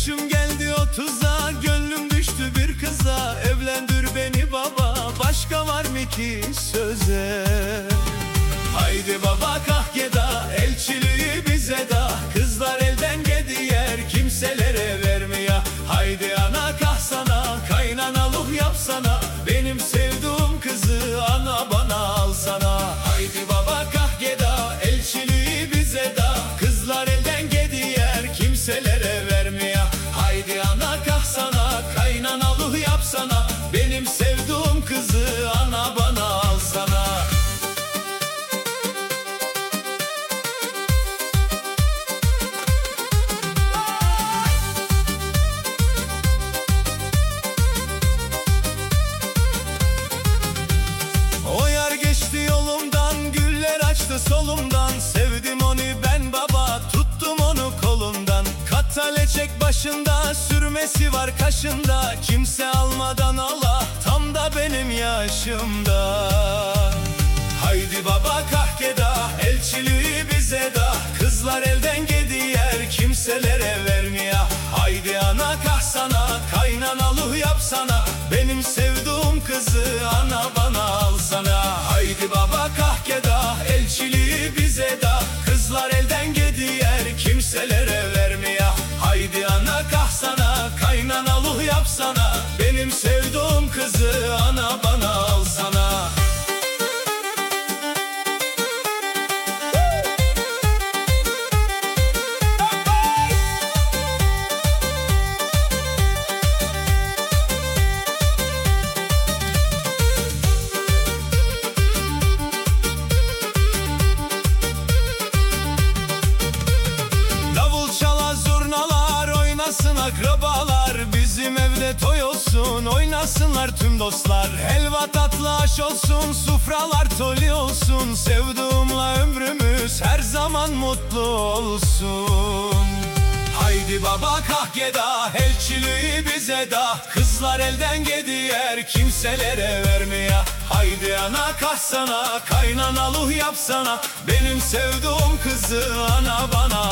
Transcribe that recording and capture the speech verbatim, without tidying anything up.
Yaşım geldi otuza, gönlüm düştü bir kıza. Evlendir beni baba, başka var mı ki söze? Haydi baba kalk geda, elçiliği bize da. Kızlar elden gidiyor, kimselere vermiyor. Haydi ana kalksana, kaynanalık yapsana. Benim sevduğum kızı ana bana alsana. Haydi baba kalk geda, elçiliği bize da. Kızlar elden gidiyor, kimselere vermiyor. Haydi ana kalksana, kaynanalık yapsana. Benim sevduğum kızı ana bana alsana. O yar geçti yolumdan, güller açtı solumdan. Sevdim onu ben baba, tuttum onu kolundan. Katale çek başında, sürmesi var kaşında. Kimse almadan Allah, tam da benim yaşımda. Haydi baba kalk geda, elçiliği bize da. Kızlar elden gidiyor, kimselere vermiyor. Haydi ana kalksana, kaynanalık yapsana. Benim sevduğum kızı ana bana alsana. Haydi baba kalk geda, elçiliği bize da. Kızlar elden gidiyor, kimselere vermiyor. Haydi ana kalksana, kaynanalık yapsana. Benim sevduğum kızı ana bana alsana. Oynasın akrabalar, bizim evde toy olsun. Oynasınlar tüm dostlar, helva tatlı aş olsun. Sufralar toli olsun, sevduğumla ömrümüz her zaman mutlu olsun. Haydi baba kalk geda, elçiliği bize da. Kızlar elden gidiyor, kimselere vermiyor. Haydi ana kalksana, kaynanalık yapsana. Benim sevduğum kızı ana bana